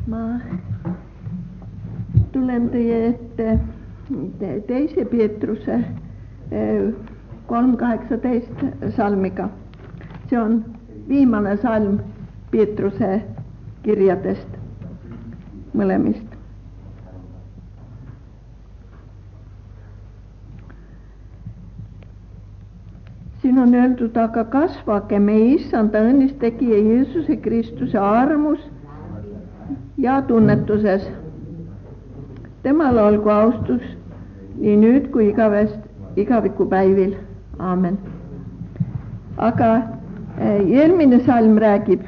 Ma tulen teie ette teise Peetruse 3:18 salmiga. See on viimane salm Peetruse kirjadest mõlemist. Siin on öeldud, aga kasvage meie issanda õnnistegija Jeesuse Kristuse armus ja tunnetuses. Temal olgu austus nii nüüd kui igavikupäivil. Aamen. Aga eelmine salm räägib,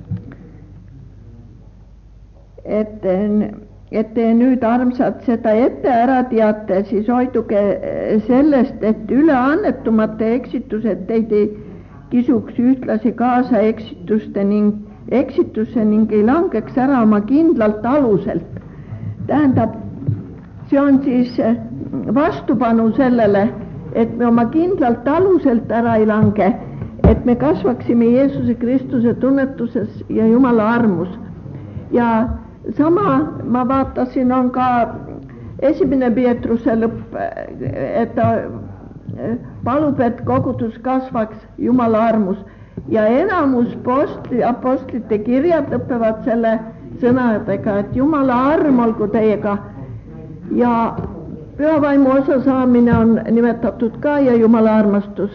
et te nüüd armsad seda ette ära teate, siis hoiduge sellest, et üleannetumate eksitused teid ei kisuks ühtlasi kaasa eksitusse ning ei langeks ära oma kindlalt aluselt. Tähendab, see on siis vastupanu sellele, et me oma kindlalt aluselt ära ei lange, et me kasvaksime Jeesuse Kristuse tunnetuses ja Jumala armus. Ja sama ma vaatasin, on ka esimene Peetruse lõpp, et ta palub, et kogudus kasvaks Jumala armus. Ja enamus apostlite kirjad lõpevad selle sõnadega, et Jumala arm olgu teiega. Ja pühavaimu osa saamine on nimetatud ka ja Jumala armastus.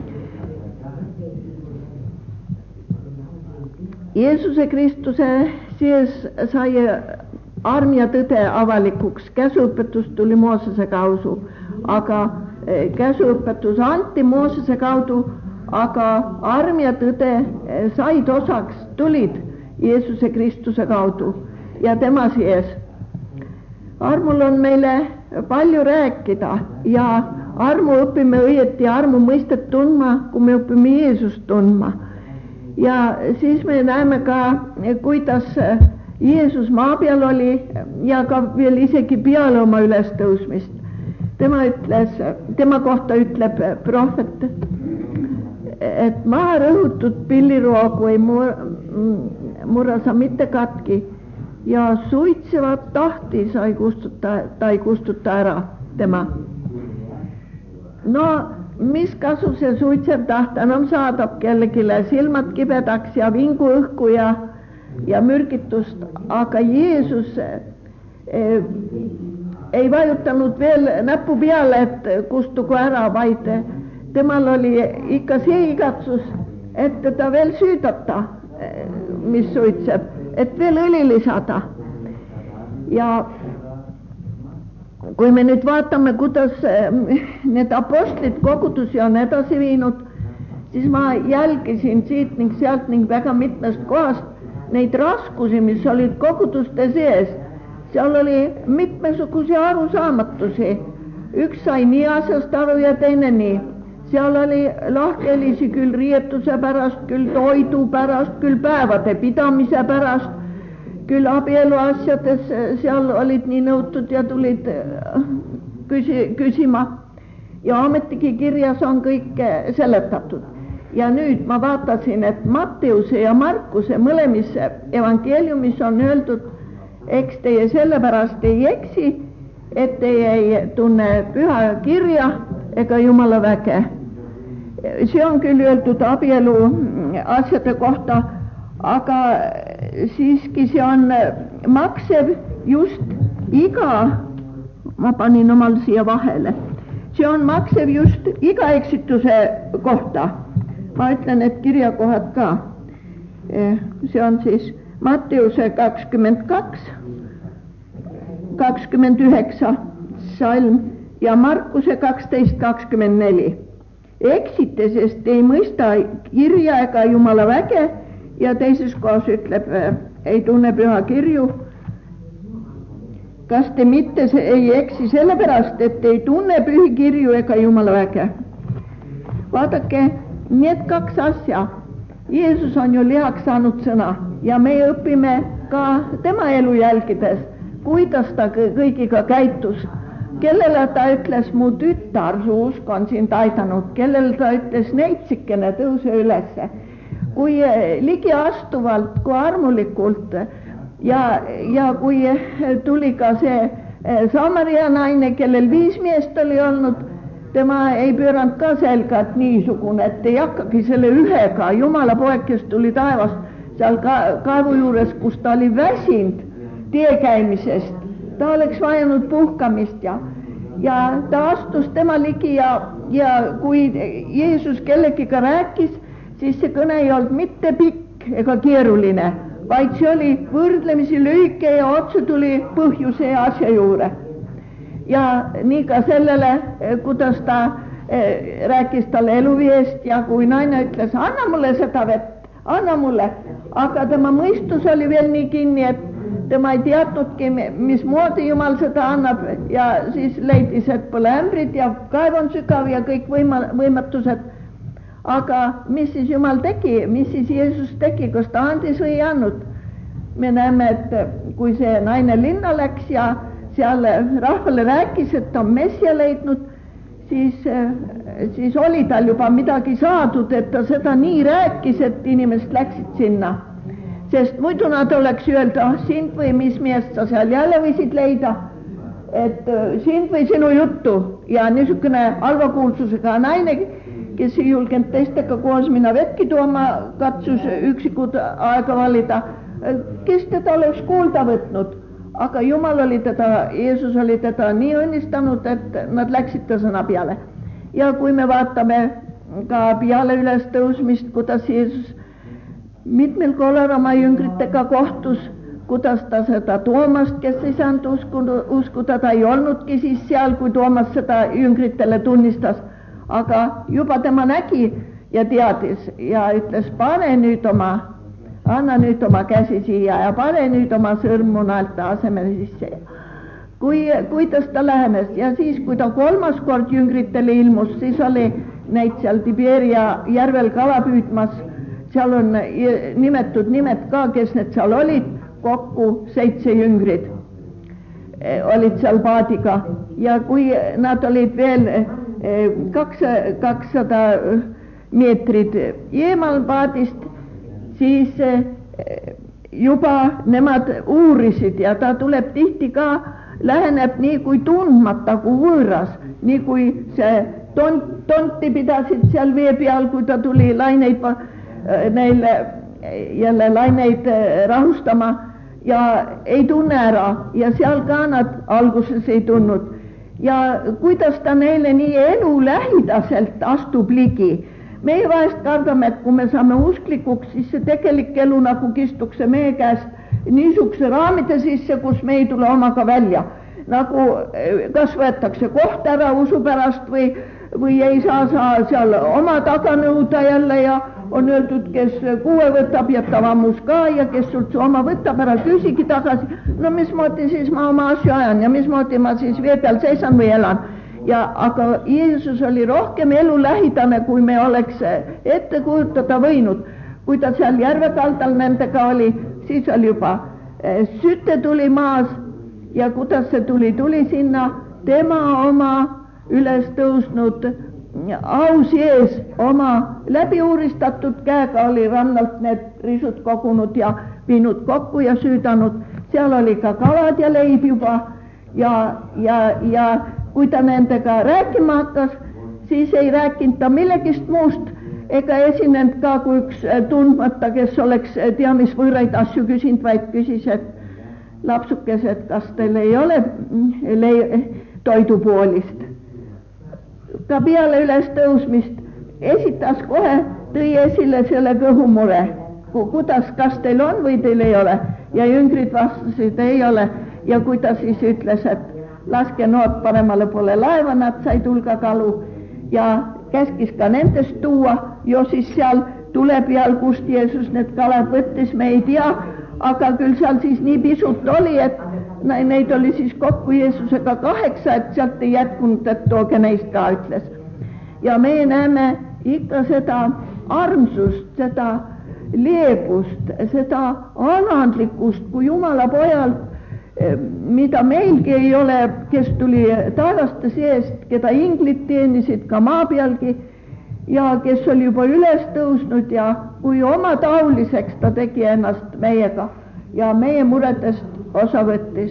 Jeesuse Kristuse sees sai arm ja tõde avalikuks. Käsuõpetus tuli Moosese kaudu, aga käsuõpetus anti Moosese kaudu, aga arm ja tõde said osaks, tulid Jeesuse Kristuse kaudu ja tema sees. Armul on meile palju rääkida ja armu õpime õieti armu mõistet tundma, kui me õpime Jeesust tundma. Ja siis me näeme ka, kuidas Jeesus maa peal oli ja ka veel isegi peale oma ülestõusmist. Tema kohta ütleb prohvet, et maha rõhutud pilliroogu ei murra sa mitte katki ja suitsevat tahti ta ei kustuta ära tema. No mis kasu see suitsev taht enam saadab kellegile silmad kibedaks ja vingu õhku ja mürgitust, aga Jeesus ei vajutanud veel näpu peale, et kustugu ära, vaid temal oli ikka see igatsus, et teda veel süüdata, mis suitseb, et veel õli lisada. Ja kui me nüüd vaatame, kuidas need apostlid kogudusi on edasi viinud, siis ma jälgisin siit ning sealt ning väga mitmest kohast neid raskusi, mis olid koguduste sees. Seal oli mitmesuguse arusaamatusi. Üks sai nii asjast aru ja teine nii. Seal oli lahkelisi küll riietuse pärast, küll toidu pärast, küll päevade pidamise pärast, küll abielu asjades, seal olid nii nõutud ja tulid küsima. Ja ometigi kirjas on kõik seletatud. Ja nüüd ma vaatasin, et Matteuse ja Markuse mõlemis evangeeliumis on öeldud, eks teie sellepärast ei eksi, et teie ei tunne püha kirja ega Jumala väge. See on küll öeldud abielu asjade kohta, aga siiski see on maksev just ma panin omal siia vahele, see on maksev just iga eksituse kohta. Ma ütlen, et kirjakohad ka. See on siis Matteuse 22, 29 salm ja Markuse 12, 24. Eksite, sest ei mõista kirja ega Jumala väge ja teises kohas ütleb, ei tunne püha kirju. Kas te mitte ei eksi sellepärast, et ei tunne pühi kirju ega Jumala väge? Vaadake, need kaks asja. Jeesus on ju lihaks saanud sõna ja me õpime ka tema elu jälgides, kuidas ta kõigiga käitus. Kellele ta ütles, mu tütar, su usk on sind aidanud, kellele ta ütles, neitsikene, tõuse ülesse. Kui ligi astuvalt, kui armulikult ja kui tuli ka see Samaria naine, kellel 5 meest oli olnud, tema ei pööranud ka selga, et niisugune, et ei hakkagi selle ühega. Jumala poeg, kes tuli taevast seal kaevu juures, kus ta oli väsinud tee käimisest, ta oleks vajanud puhkamist ja ta astus tema ligi ja kui Jeesus kellegiga rääkis, siis see kõne ei olnud mitte pikk ega keeruline, vaid see oli võrdlemisi lühike ja otse tuli põhjuse ja asja juurde. Ja nii ka sellele, kuidas ta rääkis talle eluviest ja kui naine ütles, anna mulle seda vett, anna mulle, aga tema mõistus oli veel nii kinni, et tema ei teadnudki, mismoodi Jumal seda annab ja siis leidis, et pole ämbrid ja kaev on sügav ja kõik võimatused. Aga mis siis Jumal tegi, mis siis Jeesus tegi, kas ta andis või ei andnud? Me näeme, et kui see naine linna läks ja seal rahvale rääkis, et ta on messia leidnud, siis oli tal juba midagi saadud, et ta seda nii rääkis, et inimesed läksid sinna. Sest muidu nad oleks öelda, sind või mis meest sa seal jälle võisid leida, et sind või sinu juttu ja niisugune halvakuulsusega naine, kes ei julgenud teistega koos minna vetki tooma, katsus üksikud aega valida, kes teda oleks kuulda võtnud. Aga Jumal oli teda, Jeesus oli teda nii õnnistanud, et nad läksid ta sõna peale. Ja kui me vaatame ka peale üles tõusmist, kuidas Jeesus mitmel korral oma jüngritega kohtus, kuidas ta seda Toomast, kes ei saanud uskuda, ta ei olnudki siis seal, kui Toomas seda jüngritele tunnistas, aga juba tema nägi ja teadis ja ütles, anna nüüd oma käsi siia ja pane nüüd oma sõrm mu naelte asemele sisse. Kuidas ta lähenes ja siis, kui ta 3. kord jüngritele ilmus, siis oli neid seal Tiberia järvel kala püüdmas. Seal on nimetud nimed ka, kes need seal olid, kokku 7 jüngrid olid seal paadiga ja kui nad olid veel 200 meetrit eemal paadist, siis juba nemad uurisid ja ta tuleb tihti ka, läheneb nii kui tundmata kui võõras, nii kui see tonti pidasid seal vee peal, kui ta tuli laineid neile jälle laineid rahustama ja ei tunne ära ja seal ka nad alguses ei tundnud. Ja kuidas ta neile nii elu lähidaselt astub ligi. Meie vahest kardame, et kui me saame usklikuks, siis see tegelik elu nagu kistuks see meie käest niisuguse raamide sisse, kus me ei tule omaga välja. Nagu kas võetakse koht ära usu pärast või ei saa seal oma taga nõuda jälle ja on öeldud, kes 6 võtab, jätab ammus ka ja kes sult oma võtab ära, küsigi tagasi. No mismoodi siis ma oma asju ajan ja mismoodi ma siis vee peal seisan või elan. Aga Jeesus oli rohkem elu lähidane, kui me oleks ette kujutada võinud. Kui ta seal järve kaldal nendega oli, siis oli juba süte tuli maas ja kuidas see tuli sinna tema oma üles tõusnud au sees oma läbi uuristatud käega oli rannalt need risud kogunud ja viinud kokku ja süüdanud. Seal oli ka kalad ja leib juba ja kui ta nendega rääkima hakkas, siis ei rääkinud ta millegist muust ega esinenud ka kui üks tundmata, kes oleks tea mis võõraid asju küsinud, vaid küsis, et lapsukesed, kas teil ei ole toidupoolist. Ta peale üles tõusmist esitas kohe, tõi esile selle kõhumure, kuidas, kas teil on või teil ei ole. Ja jüngrid vastasid, ei ole. Ja kui ta siis ütles, et laske nood paremale poole laeva, nad said hulga kalu ja käskis ka nendest tuua, jo siis seal tule peal, kust Jeesus need kalad võttis, me ei tea, aga küll seal siis nii pisut oli, et neid oli siis kokku Jeesusega 8, et sealt ei jätkunud, et tooge neist ka, ütles. Ja me näeme ikka seda armsust, seda leebust, seda alandlikkust, kui Jumala pojalt, mida meilgi ei ole, kes tuli taevaste seest, keda inglid teenisid ka maa pealgi ja kes oli juba üles tõusnud ja kui oma tauliseks ta tegi ennast meiega. ja meie muredest osa võttis.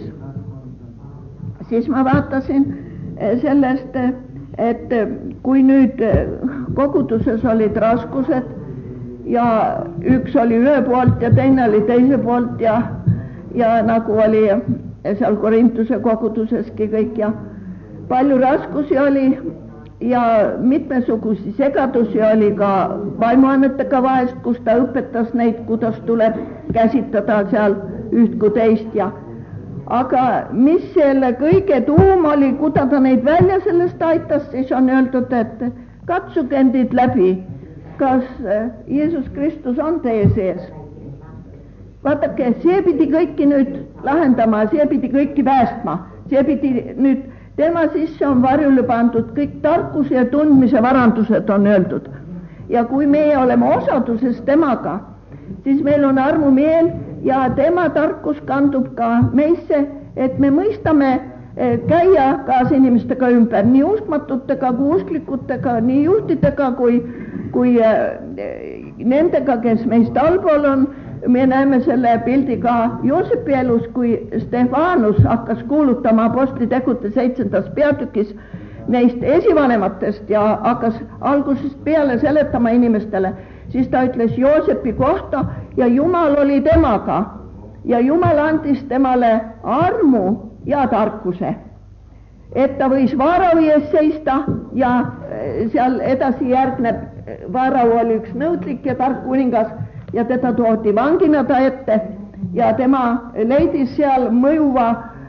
Siis ma vaatasin sellest, et kui nüüd koguduses olid raskused ja üks oli ühe poolt ja teine oli teise poolt ja nagu oli seal Korintuse koguduseski kõik ja palju raskusi oli ja mitmesugusi segadusi oli ka vaimuannetega vahest, kus ta õpetas neid, kuidas tuleb käsitada seal üht kui teist ja aga mis selle kõige tuum oli, kuidas ta neid välja sellest aitas, siis on öeldud, et katsuge endid läbi, kas Jeesus Kristus on teie sees. Vaadake, see pidi kõiki nüüd lahendama, see pidi kõiki päästma, see pidi nüüd tema sisse on varjule pandud kõik tarkuse ja tundmise varandused on öeldud. Ja kui meie oleme osaduses temaga, siis meil on armumeel ja tema tarkus kandub ka meisse, et me mõistame käia kaasinimestega ümber, nii uskmatutega kui usklikutega, nii juhtidega kui nendega, kes meist allpool on. Me näeme selle pildi ka Joosepi elus, kui Stefanus hakkas kuulutama Apostlitegude 7. peatükis neist esivanematest ja hakkas algusest peale seletama inimestele, siis ta ütles Joosepi kohta ja Jumal oli temaga ja Jumal andis temale armu ja tarkuse, et ta võis Vaarau ees seista ja seal edasi järgneb, Vaarau oli üks nõudlik ja tark kuningas ja teda toodi vangina ta ette ja tema leidis seal mõjuva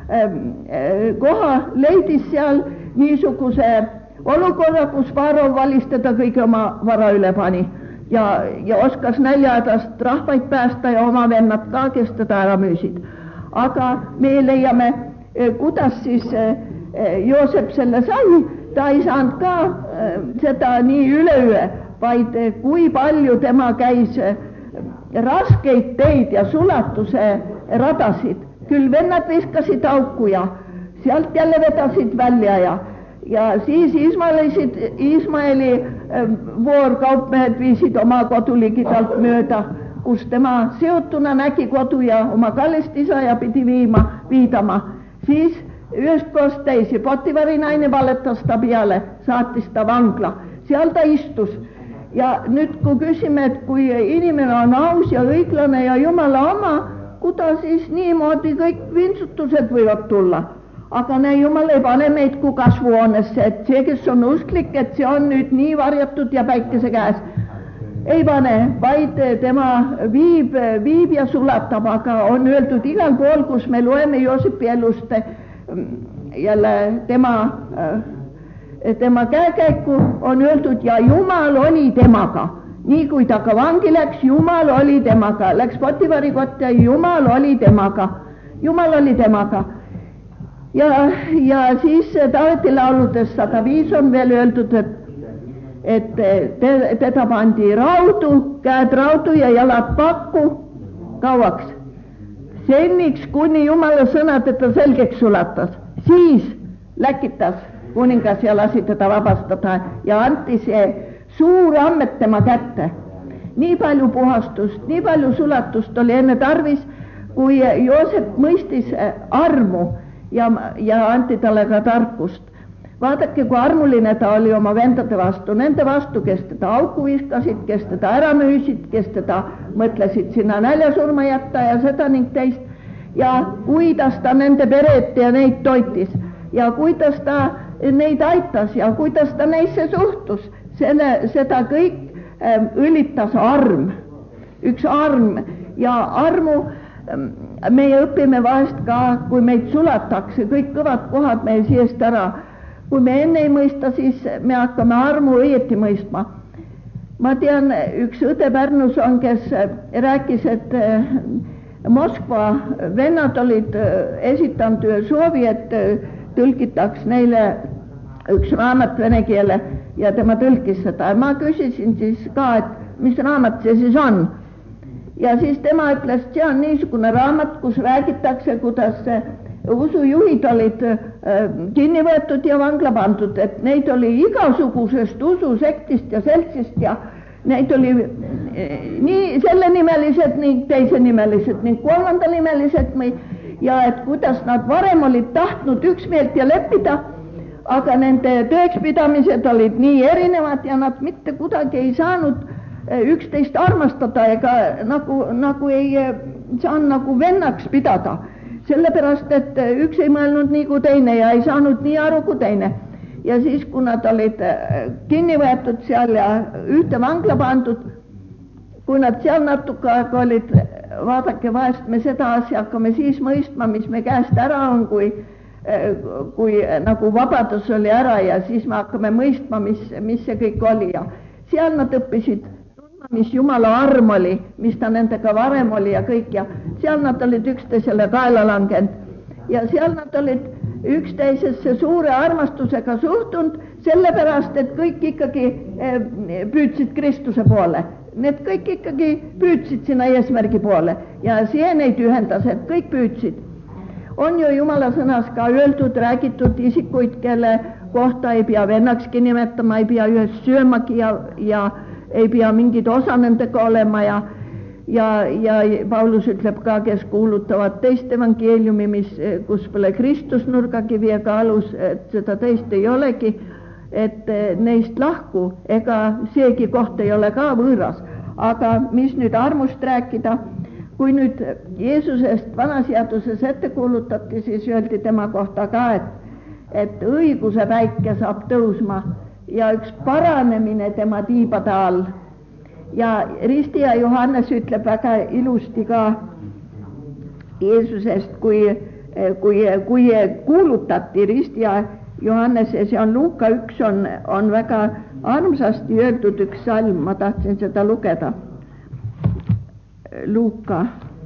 koha, leidis seal niisuguse olukorra, kus Vaarau valis teda kõige oma vara üle pani ja oskas näljahädast rahvaid päästa ja oma vennad ka, kes teda ära müüsid. Aga me leiame, kuidas siis Joosep selle sai, ta ei saanud ka seda nii üleöö, vaid kui palju tema käis raskeid teid ja sulatuse radasid, küll vennad viskasid auku ja sealt jälle vedasid välja ja siis Ismaeli voorkaupmehed viisid oma koduligi talt mööda, kus tema seotuna nägi kodu ja oma kallist isa ja pidi viidama. Siis ühest koost teisi, Potivari naine valetas ta peale, saatis ta vangla, seal ta istus. Ja nüüd kui küsime, et kui inimene on aus ja õiglane ja Jumala oma, kuidas siis niimoodi kõik vintsutused võivad tulla. Aga näe, Jumal ei pane meid kui kasvuhoonesse, et see, kes on usklik, et see on nüüd nii varjatud ja päikese käes. Ei pane, vaid tema viib ja sulatab, aga on öeldud igal pool, kus me loeme Joosepi elust jälle tema käekäiku on öeldud ja Jumal oli temaga. Nii kui ta ka vangi läks, Jumal oli temaga. Läks Potivari kotta, Jumal oli temaga. Jumal oli temaga. Ja siis Taaveti lauludes 105 on veel öeldud, et teda pandi raudu, käed raudu ja jalad pakku kauaks. Senniks, kuni Jumala sõna teda selgeks sulatas. Siis läkitas kuningas ja lasi teda vabastada ja anti see suur ammet tema kätte. Nii palju puhastust, nii palju sulatust oli enne tarvis, kui Joosep mõistis armu ja anti talle ka tarkust. Vaadake, kui armuline ta oli oma vendade vastu, nende vastu, kes teda auku viskasid, kes teda ära müüsid, kes teda mõtlesid sinna näljasurma jätta ja seda ning teist. Ja kuidas ta nende peret ja neid toitis ja kuidas ta neid aitas ja kuidas ta neisse suhtus, seda kõik ülitas arm, üks arm ja armu meie õpime vahest ka, kui meid sulatakse, kõik kõvad kohad meie seest ära. Kui me enne ei mõista, siis me hakkame armu õieti mõistma. Ma tean, üks õde Pärnus on, kes rääkis, et Moskva vennad olid esitanud ühe soovi, et tõlgitaks neile üks raamat vene keele ja tema tõlkis seda. Ma küsisin siis ka, et mis raamat see siis on. Ja siis tema ütles, see on niisugune raamat, kus räägitakse, kuidas usujuhid olid kinni võetud ja vangla pandud, et neid oli igasugusest ususektist ja seltsist ja neid oli nii sellenimelised ning teisenimelised ning kolmandanimelised ja et kuidas nad varem olid tahtnud üksmeelt ja leppida, aga nende tõekspidamised olid nii erinevad ja nad mitte kuidagi ei saanud üksteist armastada ega nagu ei saanud nagu vennaks pidada. Sellepärast, et üks ei mõelnud nii kui teine ja ei saanud nii aru kui teine. Ja siis, kui nad olid kinni võetud seal ja ühte vangla pandud, kui nad seal natuke aega olid, vaadake, vahest me seda asja hakkame siis mõistma, mis me käest ära on, kui nagu vabadus oli ära ja siis me hakkame mõistma, mis see kõik oli ja seal nad õppisid mis Jumala arm oli, mis ta nendega varem oli ja kõik ja seal nad olid üksteisele kaela langenud ja seal nad olid üksteisesse suure armastusega suhtunud, sellepärast, et kõik ikkagi püüdsid Kristuse poole. Need kõik ikkagi püüdsid sinna eesmärgi poole ja see neid ühendas, et kõik püüdsid. On ju Jumala sõnas ka öeldud, räägitud isikuid, kelle kohta ei pea vennakski nimetama, ei pea ühes söömagi ja ei pea mingid osa nendega olema ja Paulus ütleb ka, kes kuulutavad teist evangeeliumi, kus pole Kristus nurgakivi ega alus, et seda teist ei olegi, et neist lahku, ega seegi koht ei ole ka võõras. Aga mis nüüd armust rääkida, kui nüüd Jeesusest vanaseaduses ette kuulutati, siis öeldi tema kohta ka, et õiguse päike saab tõusma ja üks paranemine tema tiibade all. Ja ristija Johannes ütleb väga ilusti ka Jeesusest, kui kuulutati ristija Johannese, see on Luuka 1, on väga armsasti öeldud üks salm, ma tahtsin seda lugeda. Luuka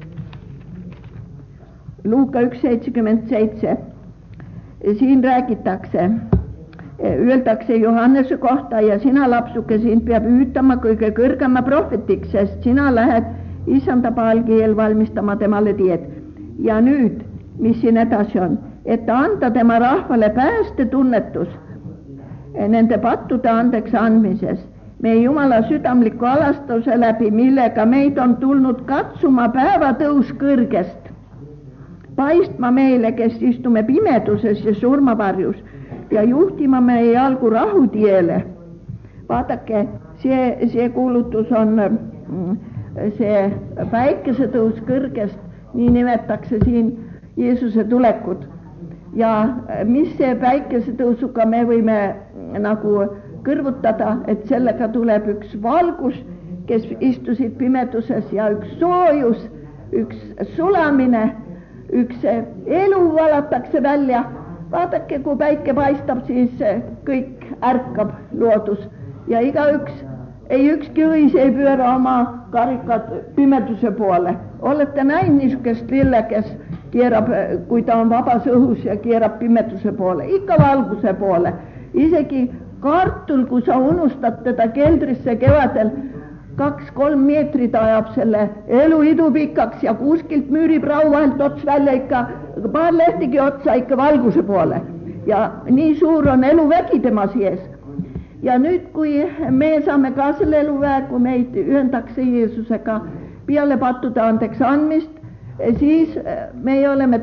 1:77. Siin räägitakse, öeldakse Johannese kohta ja sina, lapsuke, sind peab hüütama kõige kõrgema prohvetiks, sest sina lähed Issanda paalgi valmistama temale teed. Ja nüüd, mis siin edasi on, et anda tema rahvale päästetunnetus nende pattude andeks andmises, meie Jumala südamliku alastuse läbi, millega meid on tulnud katsuma päevatõus kõrgest, paistma meile, kes istume pimeduses ja surmavarjus, ja juhtima meie jalgu rahutiele. Vaadake, see kuulutus on see päikesetõus kõrgest, nii nimetakse siin Jeesuse tulekut. Ja mis see päikesetõusuga me võime nagu kõrvutada, et sellega tuleb üks valgus, kes istusid pimeduses ja üks soojus, üks sulamine, üks elu valatakse välja. Vaadake, kui päike paistab, siis kõik ärkab loodus ja igaüks, ei ükski õis ei pööra oma karikad pimeduse poole. Olete näinud niisugust lille, kes keerab, kui ta on vabas õhus ja keerab pimeduse poole, ikka valguse poole. Isegi kartul, kui sa unustad teda keldrisse kevadel, 2-3 meetrit ajab selle eluidu pikaks ja kuskilt müüriprau vahelt ots välja ikka, paar lehtigi otsa ikka valguse poole. Ja nii suur on eluvägi tema sees. Ja nüüd, kui me saame ka selle eluväe, kui meid ühendakse Jeesusega peale pattude andeks andmist, siis me oleme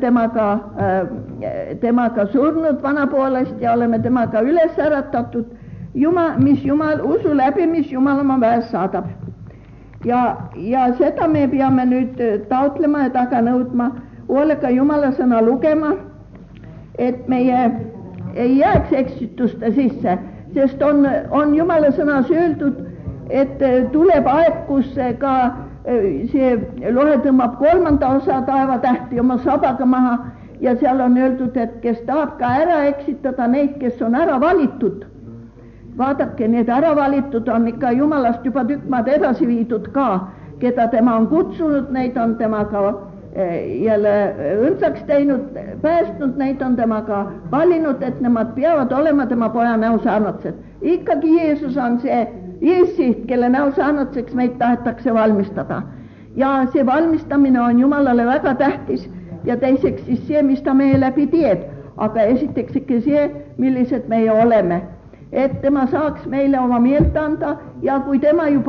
temaga surnud vanapoolest ja oleme temaga üles äratatud, mis Jumal, usu läbi, mis Jumal oma väes saadab. Ja seda me peame nüüd taotlema ja taga nõudma, hoolega Jumala sõna lugema, et meie ei jääks eksituste sisse, sest on Jumala sõnas öeldud, et tuleb aeg, kus ka see lohe tõmbab 3. osa taevatähti oma sabaga maha ja seal on öeldud, et kes tahab ka ära eksitada neid, kes on ära valitud. Vaadake, need ära valitud on ikka Jumalast juba tükk maad edasi viidud ka, keda tema on kutsunud, neid on temaga jälle õndsaks teinud, päästnud, neid on temaga valinud, et nemad peavad olema tema poja näosaarnatsed. Ikkagi Jeesus on see eessiht, kelle näosaarnatseks meid tahetakse valmistada. Ja see valmistamine on Jumalale väga tähtis ja teiseks siis see, mis ta meie läbi teeb, aga esiteks ikka see, millised meie oleme. Et tema saaks meile oma meelt anda ja kui tema juba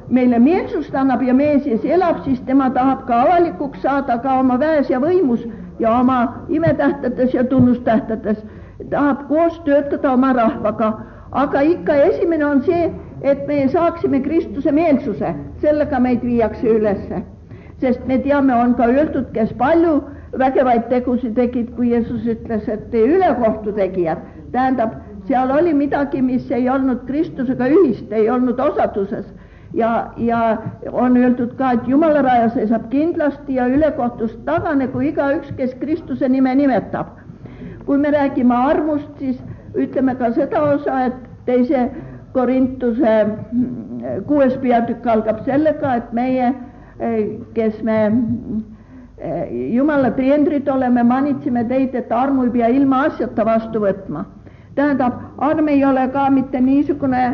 meile meelsust annab ja meie sees elab, siis tema tahab ka avalikuks saada ka oma väes ja võimus ja oma imetähtades ja tunnustähtades. Tahab koos töötada oma rahvaga, aga ikka esimene on see, et me saaksime Kristuse meelsuse, sellega meid viiakse ülesse. Sest me teame, on ka öeldud, kes palju vägevaid tegusid tegid, kui Jeesus ütles, et ülekohtu tegijad. Tähendab, seal oli midagi, mis ei olnud Kristusega ühist, ei olnud osaduses. Ja on öeldud ka, et Jumala raja seisab kindlasti ja ülekohtust tagane, kui igaüks, kes Kristuse nime nimetab. Kui me räägime armust, siis ütleme ka seda osa, et 2. Korintuse 6. peatükk algab sellega, et meie, kes me Jumala teenrid oleme, manitsime teid, et armu ei pea ilma asjata vastu võtma. Tähendab, arm ei ole ka mitte niisugune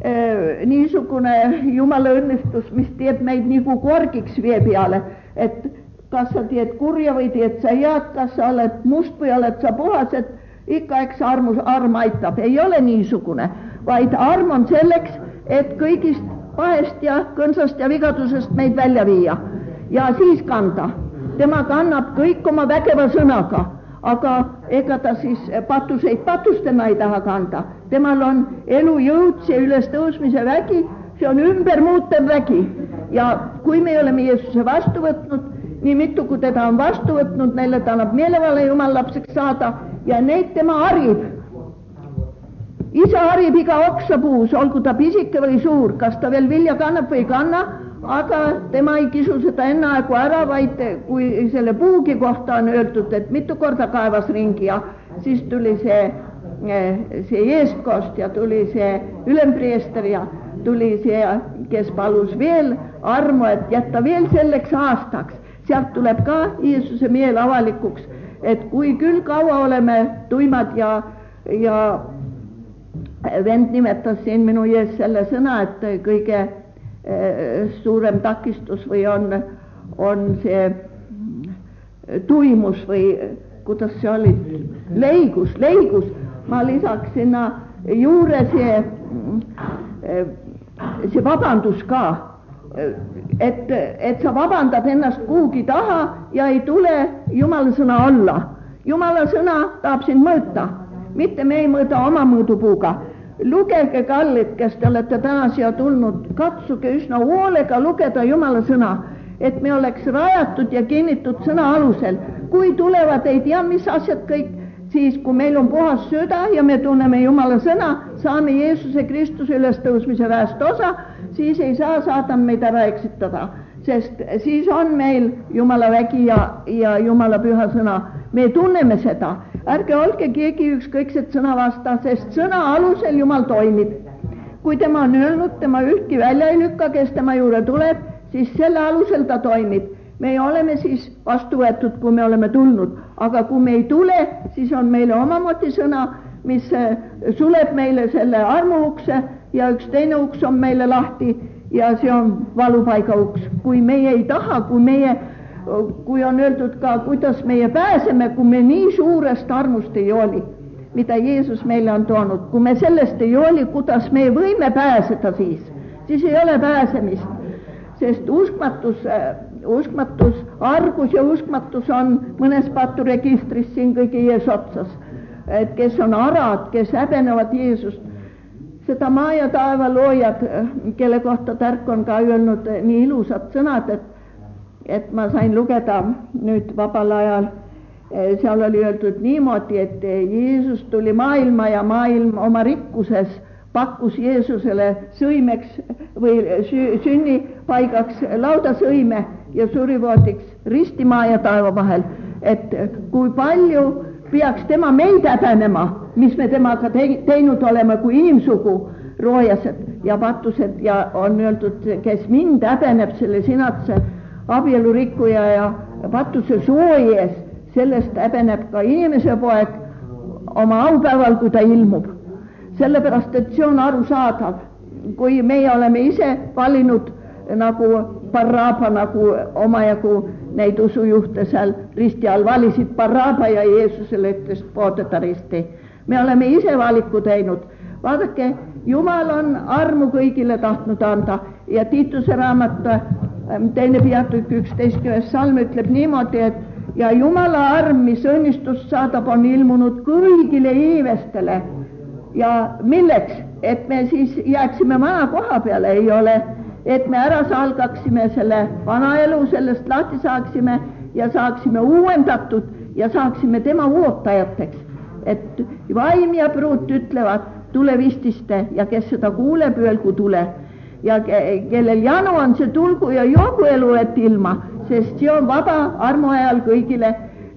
Jumala õnnistus, mis teeb meid nagu korgiks vee peale, et kas sa teed kurja või teed sa head, kas sa oled must või oled sa puhas, et ikka eks arm aitab. Ei ole niisugune, vaid arm on selleks, et kõigist pahest ja kõnsast ja vigadusest meid välja viia ja siis kanda. Tema kannab kõik oma vägeva sõnaga, aga ega ta siis patustena ei taha kanda. Temal on elu jõud, see üles tõusmise vägi, see on ümbermuutev vägi. Ja kui me oleme Jeesuse vastu võtnud, nii mitu kui teda on vastu võtnud, neile ta annab meelevalla Jumala lapseks saada ja neid tema harib. Isa harib iga oksapuus, olgu ta pisike või suur, kas ta veel vilja kannab või ei kanna, aga tema ei kisu seda enneaegu ära, vaid kui selle puugi kohta on öeldud, et mitu korda kaevas ringi ja siis tuli see eestkost ja tuli see ülempreester ja tuli see, kes palus veel armu, et jätta veel selleks aastaks. Sealt tuleb ka Jeesuse meel avalikuks, et kui küll kaua oleme tuimad ja vend nimetas siin minu ees selle sõna, et kõige suurem takistus või on see tuimus või kuidas see oli, leigus, ma lisaks sinna juurde see vabandus ka, et sa vabandad ennast kuhugi taha ja ei tule Jumala sõna alla. Jumala sõna tahab sind mõõta, mitte me ei mõõda oma mõõdupuuga. Lugege, kallid, kes te olete täna siia tulnud, katsuge üsna hoolega lugeda Jumala sõna, et me oleks rajatud ja kinnitud sõna alusel. Kui tulevad ei tea mis asjad kõik, siis kui meil on puhas süda ja me tunneme Jumala sõna, saame Jeesuse Kristuse ülestõusmise väest osa, siis ei saa saatan meid ära eksitada, sest siis on meil Jumala vägi ja Jumala püha sõna. Me tunneme seda. Ärge olge keegi ükskõikset sõna vasta, sest sõna alusel Jumal toimib. Kui tema on öelnud, tema ühtki välja ei lükka, kes tema juurde tuleb, siis selle alusel ta toimib. Me oleme siis vastu võetud, kui me oleme tulnud, aga kui me ei tule, siis on meile omamoodi sõna, mis suleb meile selle armuukse ja üks teine uks on meile lahti ja see on valupaiga uks. Kui meie ei taha, kui on öeldud ka, kuidas meie pääseme, kui me nii suurest armust ei hooli, mida Jeesus meile on toonud. Kui me sellest ei hooli, kuidas me võime pääseda siis ei ole pääsemist. Sest uskmatus, argus ja uskmatus on mõnes paturegistris siin kõige ees otsas. Et kes on arad, kes häbenevad Jeesust. Seda maa ja taeva loojad, kelle kohta Tärk on ka öelnud nii ilusad sõnad, et ma sain lugeda nüüd vabal ajal, seal oli öeldud niimoodi, et Jeesus tuli maailma ja maailm oma rikkuses pakkus Jeesusele sõimeks või sünnipaigaks laudasõime ja surivoodiks ristimaa ja taeva vahel, et kui palju peaks tema meid häbenema, mis me temaga teinud oleme kui inimsugu, roojased ja patused ja on öeldud, kes mind häbeneb selle sinatse abielurikkuja ja patuse soo ees, sellest häbeneb ka inimese poeg oma aupäeval, kui ta ilmub. Sellepärast, et see on arusaadav, kui meie oleme ise valinud nagu Barraba, nagu omajagu neid usujuhte seal risti all valisid Barraba ja Jeesusele ütles poodeta risti. Me oleme ise valiku teinud. Vaadake, Jumal on armu kõigile tahtnud anda ja Tiituse raamat 2. peatükk 11. salm ütleb niimoodi, et ja Jumala arm, mis õnnistust saadab, on ilmunud kõigile inimestele. Ja milleks? Et me siis jääksime vana koha peale, ei ole, et me ära salgaksime selle vana elu, sellest lahti saaksime ja saaksime uuendatud ja saaksime tema ootajateks. Et vaim ja pruut ütlevad, tule vististe ja kes seda kuuleb, öelgu tule. Ja kellel janu on, see tulgu ja joogu elu et ilma, sest see on vaba armu ajal kõigile,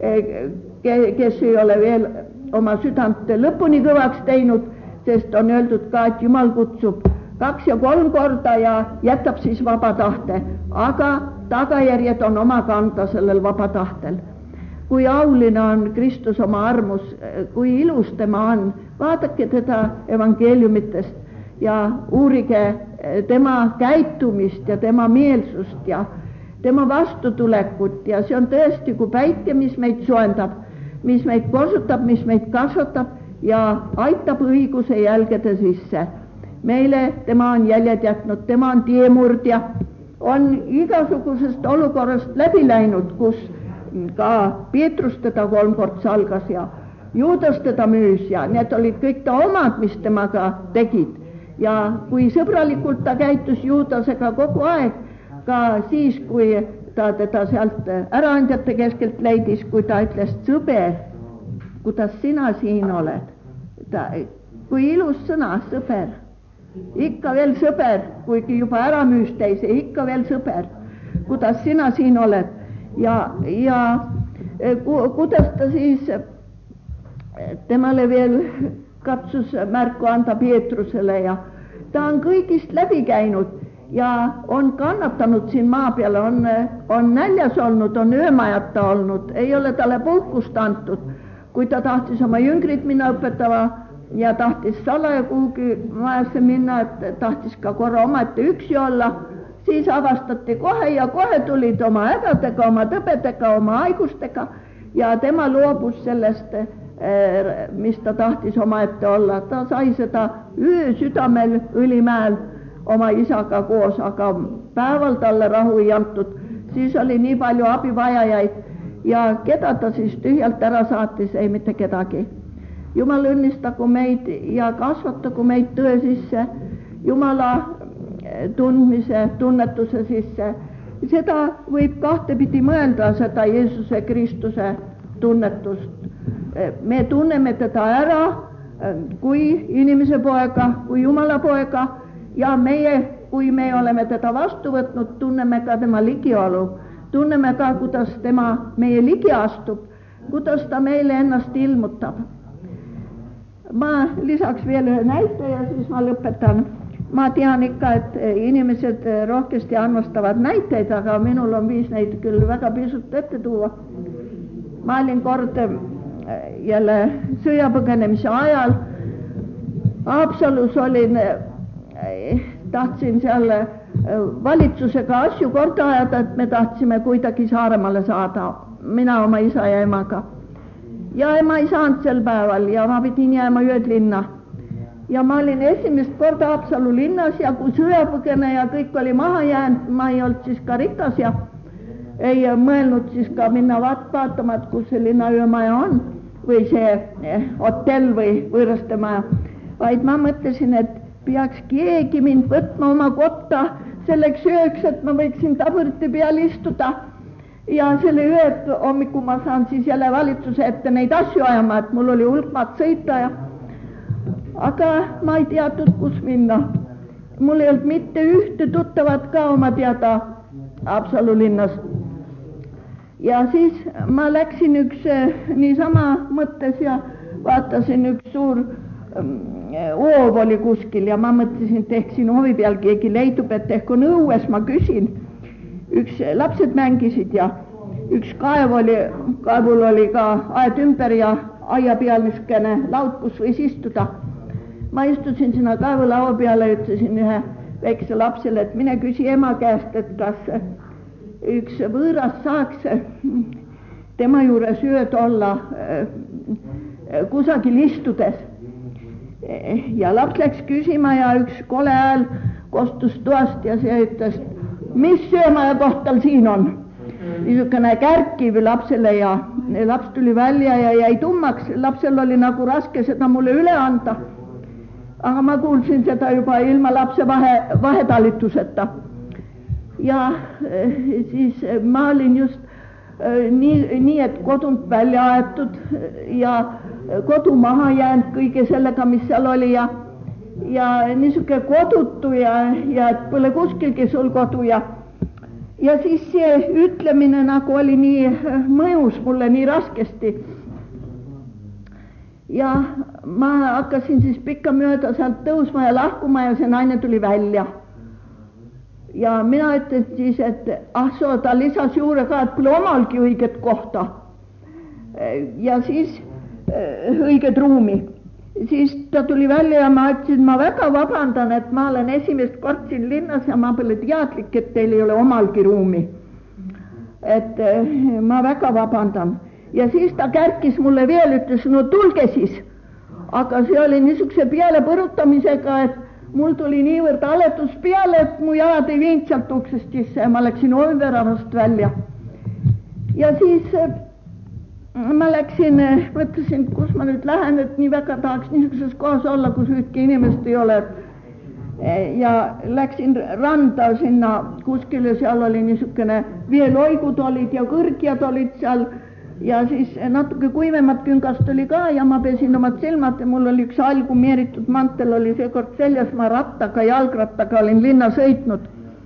kes ei ole veel oma südant lõpuni kõvaks teinud, sest on öeldud ka, et Jumal kutsub 2 ja 3 korda ja jätab siis vaba tahte, aga tagajärjed on oma kanda sellel vaba tahtel. Kui auline on Kristus oma armus, kui ilus tema on, vaadake teda evangeeliumitest ja uurige tema käitumist ja tema meelsust ja tema vastutulekut ja see on tõesti kui päike, mis meid soendab, mis meid kosutab, mis meid kasvatab ja aitab õiguse jälgede sisse. Meile tema on jäljed jätnud, tema on teemurdja, on igasugusest olukorrast läbi läinud, kus ka Peetrus teda 3 kord salgas ja Juudas teda müüs ja need olid kõik ta omad, mis temaga tegid. Ja kui sõbralikult ta käitus Juudasega kogu aeg, ka siis, kui ta teda sealt äraandjate keskelt leidis, kui ta ütles, sõber, kuidas sina siin oled. Kui ilus sõna, sõber. Ikka veel sõber, kuigi juba ära müüs teise, ikka veel sõber. Kuidas sina siin oled. Ja kuidas ta siis temale veel katsus märku anda Peetrusele ja ta on kõigist läbi käinud ja on kannatanud siin maa peale, on näljas olnud, on öömajata olnud, ei ole talle puhkust antud. Kui ta tahtis oma jüngrid minna õpetama ja tahtis salaja kuhugi majasse minna, et tahtis ka korra omaette üksi olla, siis avastati kohe ja kohe tulid oma hädadega, oma tõbedega, oma haigustega ja tema loobus sellest, mis ta tahtis omaette olla. Ta sai seda öö südamel Õlimäel oma isaga koos, aga päeval talle rahu ei antud. Siis oli nii palju abivajajaid ja keda ta siis tühjalt ära saatis, ei mitte kedagi. Jumal õnnistagu meid ja kasvatagu meid tõe sisse, Jumala tundmise, tunnetuse sisse. Seda võib kahtepidi mõelda, seda Jeesuse Kristuse tunnetust. Me tunneme teda ära kui inimese poega, kui Jumala poega ja meie, kui me oleme teda vastu võtnud, tunneme ka tema ligiolu. Tunneme ka, kuidas tema meie ligi astub, kuidas ta meile ennast ilmutab. Ma lisaks veel ühe näite ja siis ma lõpetan. Ma tean ikka, et inimesed rohkesti armastavad näiteid, aga minul on 5 neid küll väga pisut ette tuua. Ma olin kord jälle sõjapõgenemise ajal. Haapsalus olin, tahtsin seal valitsusega asju korda ajada, et me tahtsime kuidagi Saaremaale saada, mina oma isa ja emaga. Ja ema ei saanud sel päeval ja ma pidin jääma ööd linna. Ja ma olin esimest korda Haapsalu linnas ja kui sõjapõgeneja kõik oli maha jäänud, ma ei olnud siis ka rikas ja ei mõelnud siis ka minna vaatama, et kus see linna öömaja on või see hotell või võõraste maja, vaid ma mõtlesin, et peaks keegi mind võtma oma kotta selleks ööks, et ma võiksin taburite peal istuda ja selle ööd hommiku ma saan siis jälle valitsuse ette neid asju ajama, et mul oli hulk maad sõita ja aga ma ei teatud, kus minna. Mul ei olnud mitte ühte tuttavat ka oma teada Haapsalu linnas. Ja siis ma läksin üks niisama mõttes ja vaatasin üks suur hoov oli kuskil ja ma mõtlesin, et ehk siin hoovi peal keegi leidub, et ehk on õues, ma küsin. Üks lapsed mängisid ja üks kaevul oli ka aed ümber ja aia peal niisugune laud, kus võis istuda. Ma istusin sinna kaevulaua peale ja ütlesin ühe väikse lapsele, et mine küsi ema käest, et kas üks võõras saaks tema juures ööd olla kusagil istudes. ja laps läks küsima ja üks kole hääl kostus toast ja see ütles, mis söömaja koht tal siin on. Niisugune kärkiv lapsele ja laps tuli välja ja jäi tummaks, lapsel oli nagu raske seda mulle üle anda. Aga ma kuulsin seda juba ilma lapse vahetalituseta. Ja siis ma olin just nii, et kodunt välja aetud ja kodu maha jäänud kõige sellega, mis seal oli ja niisugune kodutu ja et pole kuskilgi sul kodu ja siis see ütlemine nagu oli nii mõjus mulle nii raskesti. Ja ma hakkasin siis pikka mööda sealt tõusma ja lahkuma ja see naine tuli välja. Ja mina ütlesin siis, et ta lisas juurde ka, et pole omalgi õiget kohta ja siis õiget ruumi. Siis ta tuli välja ja ma ütlesin, ma väga vabandan, et ma olen esimest kord siin linnas ja ma pole teadlik, et teil ei ole omalgi ruumi. Et ma väga vabandan. Ja siis ta kärkis mulle veel, ütles, no tulge siis. Aga see oli niisuguse peale põrutamisega, et mul tuli niivõrd aletus peale, et mu jalad ei viinud sealt uksest sisse ja ma läksin oiveravast välja. Ja siis ma läksin, mõtlesin, kus ma nüüd lähen, et nii väga tahaks niisuguses kohas olla, kus ühtki inimest ei ole. Ja läksin randa sinna kuskile, seal oli niisugune veeloigud olid ja kõrgjad olid seal ja siis natuke kuivemat küngast oli ka ja ma pesin omad silmad ja mul oli üks algumeeritud mantel oli seekord seljas, ma jalgrattaga olin linna sõitnud.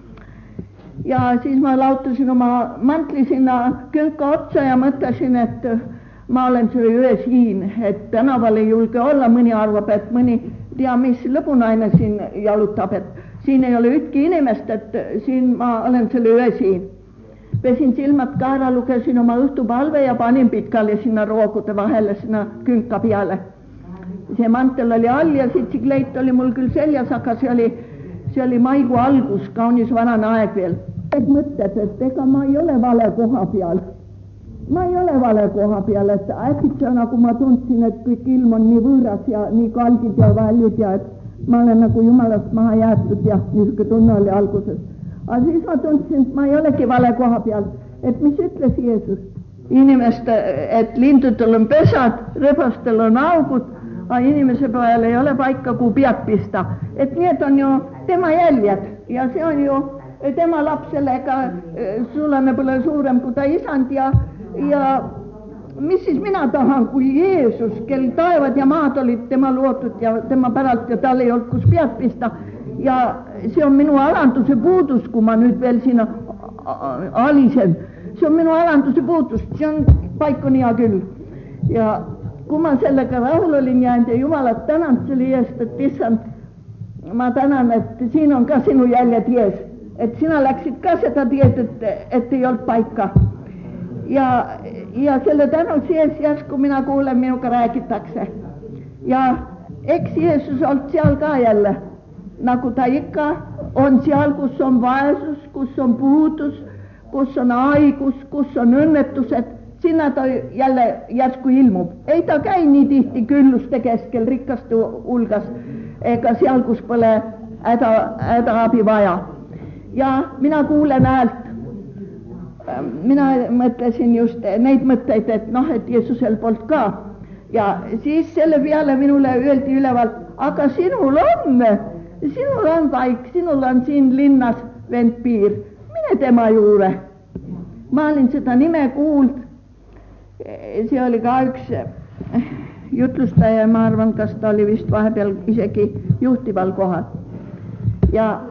Ja siis ma lautasin oma mantli sinna künka otsa ja mõtlesin, et ma olen selle öö siin, et tänaval ei julge olla, mõni arvab, et mõni tea, mis lõbunaine siin jalutab, et siin ei ole ühtki inimest, et siin ma olen selle öö siin. Pesin silmad ka ära, lugesin oma õhtupalve ja panin pikali sinna roogude vahele, sinna künka peale. See mantel oli all ja sitsikleit oli mul küll seljas, aga see oli maikuu algus, kaunis vanane aeg veel. Mõtted, et ega ma ei ole vale koha peal. Ma ei ole vale koha peal, et äkitse nagu ma tundsin, et kõik ilm on nii võõras ja nii kalgid ja valjud ja et ma olen nagu jumalast maha jäetud ja niisugune tunne oli alguses. Aga siis ma tundsin, et ma ei olegi vale koha peal, et mis ütles Jeesus? Inimeste, et lindudel on pesad, rõbastel on augud, aga inimese peal ei ole paika, kuhu pead pista. Et need on ju tema jäljed ja see on ju tema lapsele, ega sulane pole suurem kui ta isand ja mis siis mina tahan, kui Jeesus, kel taevad ja maad olid tema loodud ja tema päralt ja tal ei olnud kus pead pista ja see on minu alanduse puudus, kui ma nüüd veel sinna alisen, see on minu alanduse puudus, see on paiku nii hea küll ja kui ma sellega rahul olin jäänud ja Jumalat tänan selle eest, et issand, ma tänan, et siin on ka sinu jäljed ees, et sina läksid ka seda teed, et ei olnud paika ja selle tänu sees järsku mina kuulen, minuga räägitakse ja eks Jeesus olnud seal ka jälle, nagu ta ikka on seal, kus on vaesus, kus on puudus, kus on haigus, kus on õnnetused, sinna ta jälle järsku ilmub. Ei ta käi nii tihti külluste keskel rikaste hulgas, ega seal, kus pole hädaabi vaja. Ja mina kuulen häält. Mina mõtlesin just neid mõtteid, et et Jeesusel polnud ka. Ja siis selle peale minule öeldi ülevalt, aga sinul on paik, sinul on siin linnas vend Piir, mine tema juurde. Ma olin seda nime kuuld, see oli ka üks jutlustaja, ma arvan, kas ta oli vist vahepeal isegi juhtival kohal. Ja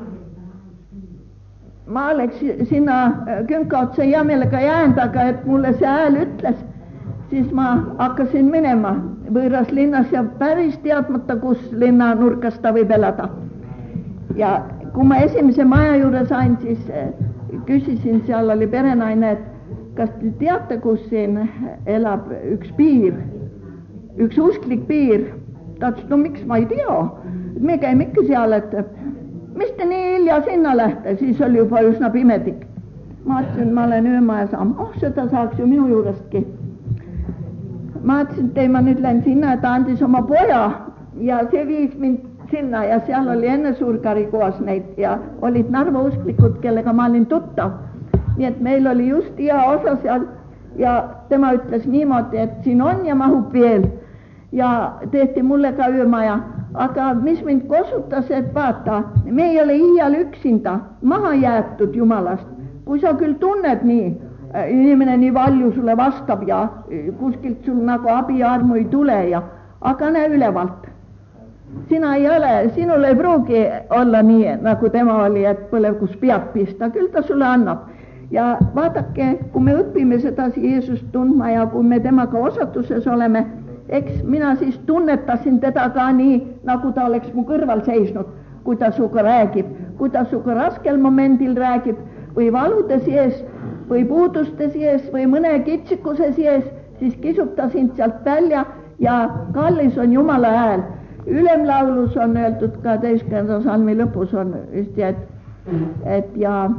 ma oleks sinna künka otsa hea meelega jäänud, aga et mulle see hääl ütles, siis ma hakkasin minema võõras linnas ja päris teadmata, kus linna nurkas ta võib elada. Ja kui ma esimese maja juurde sain, siis küsisin, seal oli perenaine, et kas te teate, kus siin elab üks Piir, üks usklik Piir. Ta ütles, no miks ma ei tea, me käime ikka seal, et mis te nii hilja sinna lähte, siis oli juba üsna pimedik. Ma ütlesin, ma olen öömaja saam, seda saaks ju minu juurestki. Ma ütlesin, et ei, ma nüüd lähen sinna, et ta andis oma poja ja see viis mind sinna ja seal oli enne Suurkari koos neid ja olid Narva usklikud, kellega ma olin tuttav. Nii et meil oli just hea osa seal ja tema ütles niimoodi, et siin on ja mahub veel ja tehti mulle ka öömaja. Aga mis mind kosutas, et vaata, me ei ole iial üksinda maha jäetud Jumalast. Kui sa küll tunned nii, inimene nii valju sulle vastab ja kuskilt sul nagu abi ja armu ei tule ja aga näe ülevalt. Sinul ei pruugi olla nii, nagu tema oli, et põlev kus pead pista, küll ta sulle annab. Ja vaadake, kui me õpime sedasi Jeesust tundma ja kui me temaga osatuses oleme, eks mina siis tunnetasin teda ka nii, nagu ta oleks mu kõrval seisnud, kui ta suga räägib, kui ta suga raskel momendil räägib või valude sees või puuduste sees või mõne kitsikuse sees, siis kisub ta sind sealt välja ja kallis on Jumala hääl. Ülemlaulus on öeldud ka 12. salmi lõpus on vist, et ja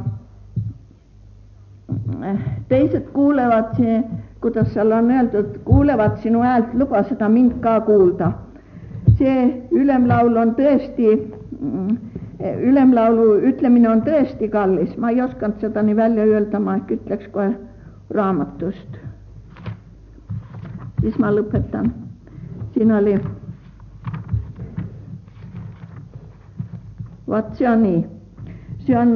teised kuulevad, kuidas seal on öeldud, kuulevad sinu häält, luba seda mind ka kuulda. See ülemlaul on tõesti, ülemlaulu ütlemine on tõesti kallis. Ma ei oskanud seda nii välja öelda, ma ütleks kohe raamatust. Siis ma lõpetan. Siin oli, vaat see on nii. See on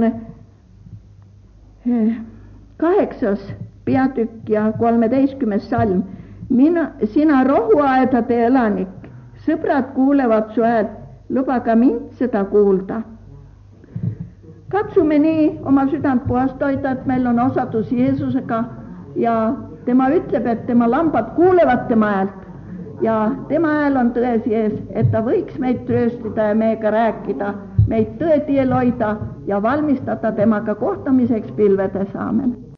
8. peatükk ja 13. salm. Sina rohuaedade elanik, sõbrad kuulevad su häält, luba ka mind seda kuulda. Katsume nii oma südant puhast hoida, et meil on osadus Jeesusega ja tema ütleb, et tema lambad kuulevad tema häält ja tema hääl on tõe sees, et ta võiks meid trööstida ja meiega rääkida, meid tõe tiel hoida ja valmistada temaga kohtamiseks pilvedes. Aamen.